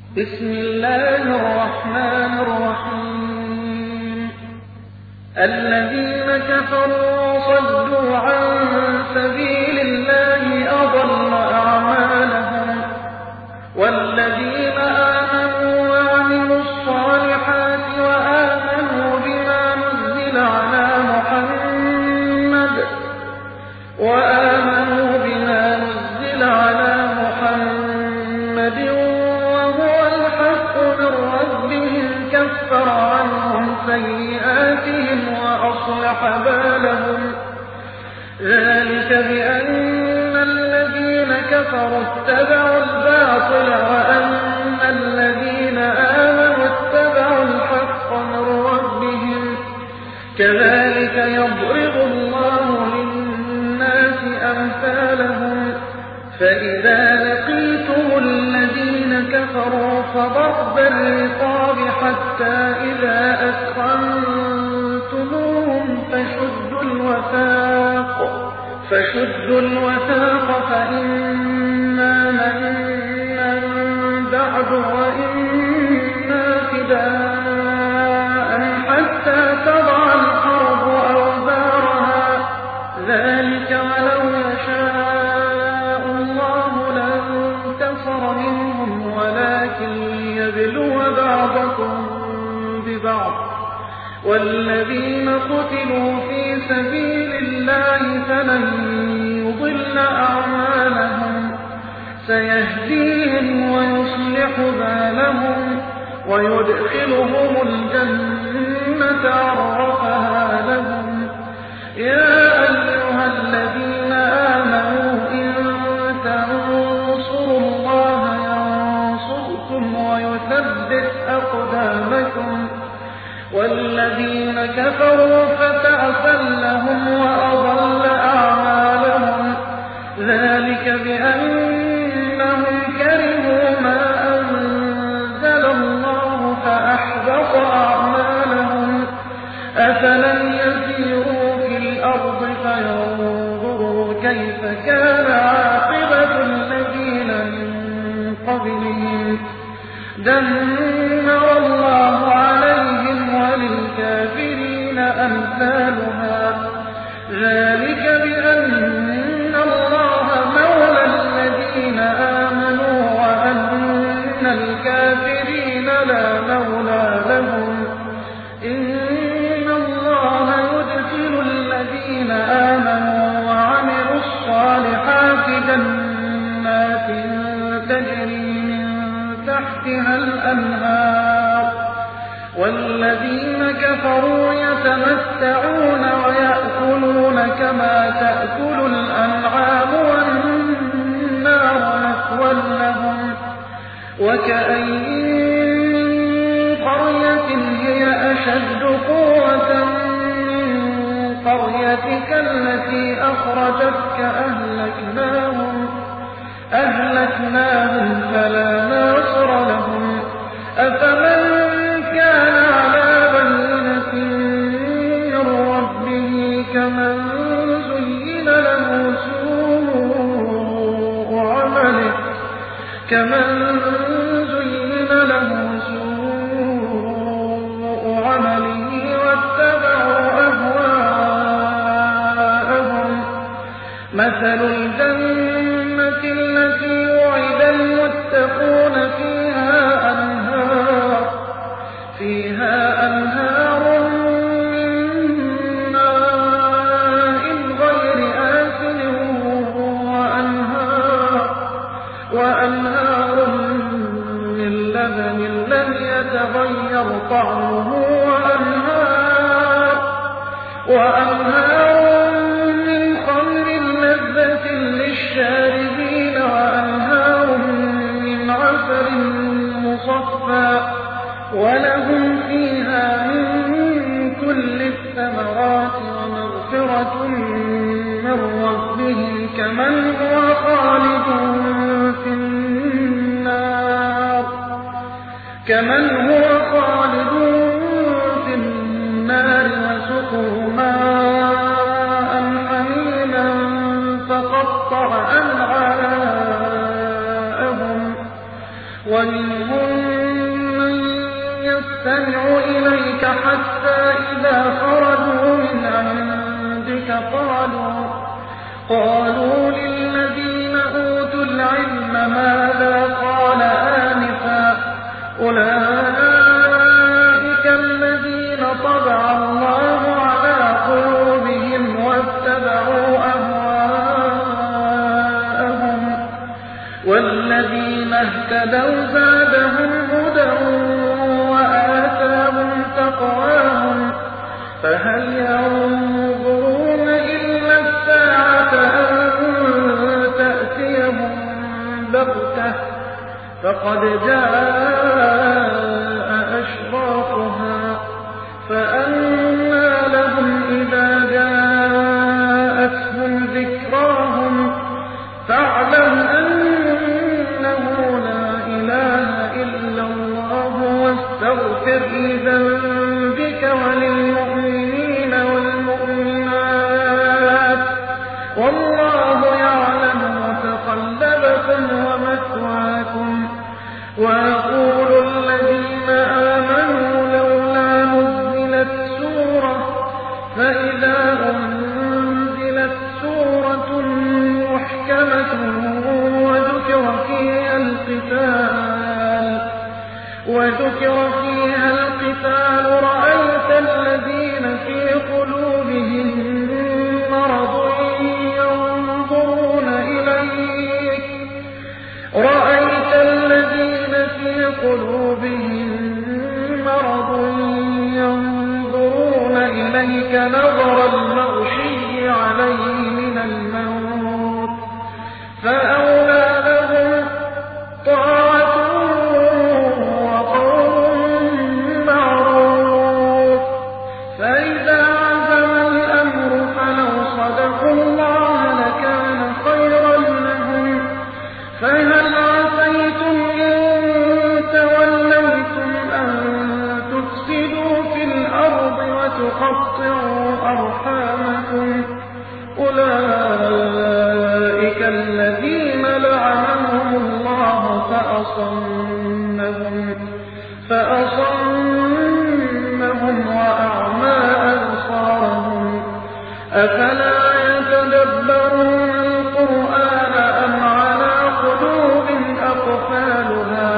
بسم الله الرحمن الرحيم. الذين كفروا وصدوا عن سبيل الله أضل أعمالهم، والذين آمنوا وعملوا الصالحات وآمنوا بما نزل على محمد وهو الحق من ربهم كفر عنهم سيئاتهم وأصلح بالهم. ذلك بأن الذين كفروا اتبعوا الباطل وأن الذين آمنوا اتبعوا الحق من ربهم. كذلك يضرب الله للناس أمثالهم. فإذا لقيتم الذين كفروا فضرب الرقاب حتى إذا أثخنتموهم فشدوا الوثاق فإما منا بعد وإما فداء حتى تضع الحرب أوزارها. ذلك ولو يشاء الله لانتصر منهم ولكن ليبلو بعضكم ببعض. والذين قتلوا في سبيل الله فلن يضل أعمالهم. سيهديهم ويصلح بالهم ويدخلهم الجنة عرفها لهم. يا أيها الذين آمنوا إن تنصروا الله ينصركم ويثبت أقدامكم. والذين كفروا فتعسا لهم وأضل أعمالهم. ذلك بأنهم كرهوا ما أنزل الله فأحبط أعمالهم. أفلم يسيروا في الأرض فينظروا كيف كان عاقبة الذين من قبلهم. دمر الله عليهم وللكافرين أمثالها. ذلك بأن الله مولى الذين آمنوا وأن الكافرين لا مولى لهم. إن الله يدخل الذين آمنوا وعملوا الصالحات جنات تجري تحتها الأنهار. والذين كفروا يتمتعون ويأكلون كما تأكل الأنعام والنار مثوى لهم. وكأين من قرية هي أشد قوة من قريتك التي أخرجتك أهلكناهم فلا ناصر لهم. أفمن كان على بينة من ربه كمن زين له سوء عمله واتبعوا أهواءهم. مثل الجنة التي وعد المتقون فيها أنهار من ماء غير آسن وأنهار من لبن لم يتغير طعمه وأنهار من خمر لذة للشاربين وأنهار من عسل مصفى ولهم فيها من كل الثمرات ومغفرة من ربهم كمن هو خالد في النار وسقوا ماء حميما فقطع أمعاءهم. ومن ومنهم من يستمع إليك حتى إذا خرجوا من عندك قالوا للذين أوتوا العلم ماذا قال آنفا أولئك الذين طبع الله على قلوبهم واتبعوا أهواءهم والذين اهتدوا زادهم هدى وآتاهم تقواهم فهل ينظرون إلا الساعة أن تأتيهم بغتة فقد جاء أشراطها فأنى لهم إذا جاءتهم ذكراهم فاعلم أنه لا إله إلا الله واستغفر لذنبك وللمؤمنين والمؤمنات والله يعلم متقلبكم ومثواكم ويقول الذين آمنوا لولا نزلت سورة فإذا أنزلت سورة محكمة وذكر فيها القتال رأيت الذين في قلوبهم مرض ينظرون إليك نظر المغشي عليه من الموت فأولى لهم طاعة وقول معروف فإذا عزم الأمر فلو صدقوا الله لكان خيرا لهم فهل عسيتم إن توليتم أن تفسدوا في الأرض وتقطعوا أرحامكم أولئك الذين لعنهم الله فأصمهم وأعمى أبصارهم أفلا يتدبرون القرآن أم على قلوب أقفالها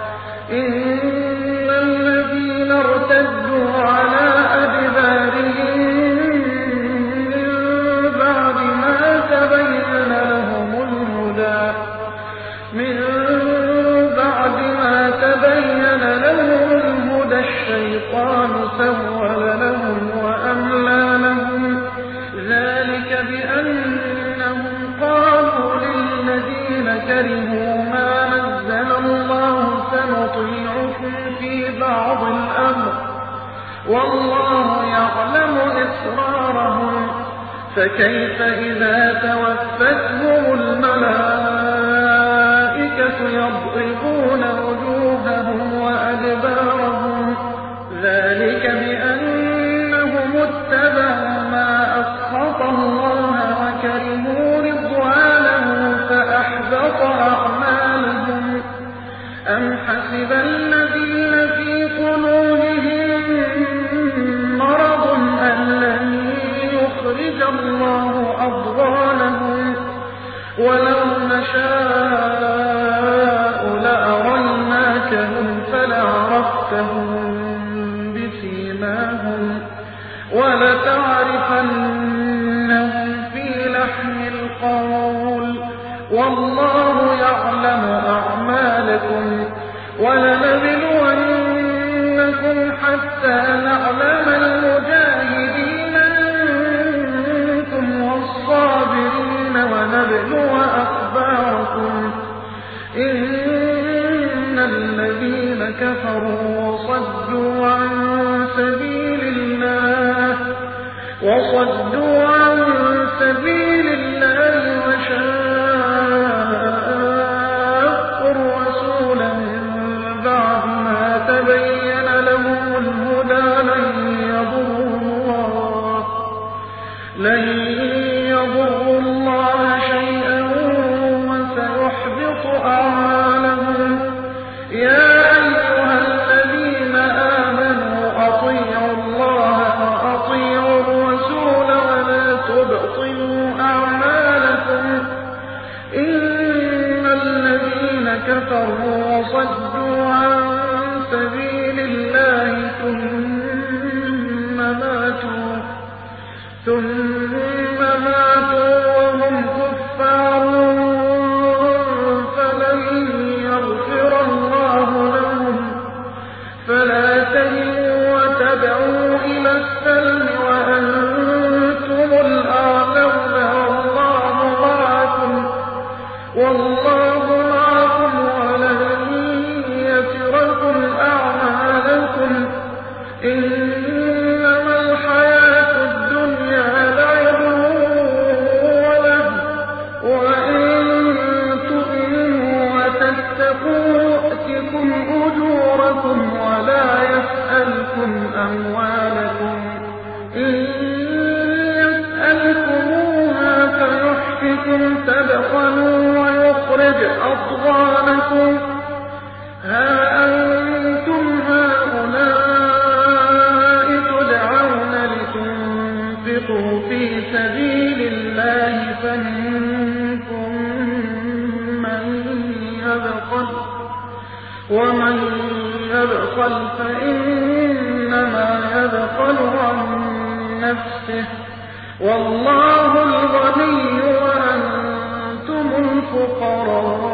إن الذين ارتدوا على أدبارهم من بعد ما تبين لهم الهدى الشيطان سول لهم وأملى لهم ذلك بأنهم قالوا للذين كرهوا ما نزل الله سنطيعكم في بعض الأمر والله يعلم إسرارهم فكيف إذا توفتهم الملائكة يضربون وجوههم وأدبارهم ذلك بأنهم اتبعوا ما أسخط الله وكرهوا رضوانه فأحبط أعمالهم أم حسب الذين في قلوبهم مرض أن لن يخرج الله أضغانهم ولو نشاء لأريناكهم فلعرفتهم بسيماهم ولتعرفنهم في لحن القول والله يعلم أعمالكم ولنبلونكم حتى نعلم المجاهدين منكم والصابرين ونبلو أخباركم إن الذين كفروا وصدوا عن سبيل الله وشاقوا الرسول من بعد ما تبين لهم الهدى لن يضروا الله شيئا وسيحبط أعمالهم يا أموالكم إن يسألكموها فيحفكم تبخلوا ويخرج أضغانكم ها أنتم هؤلاء تدعون لتنفقوا في سبيل الله فمنكم من يبخل ومن يبخل فإنما يبخل عن نفسه والله الغني وأنتم الفقراء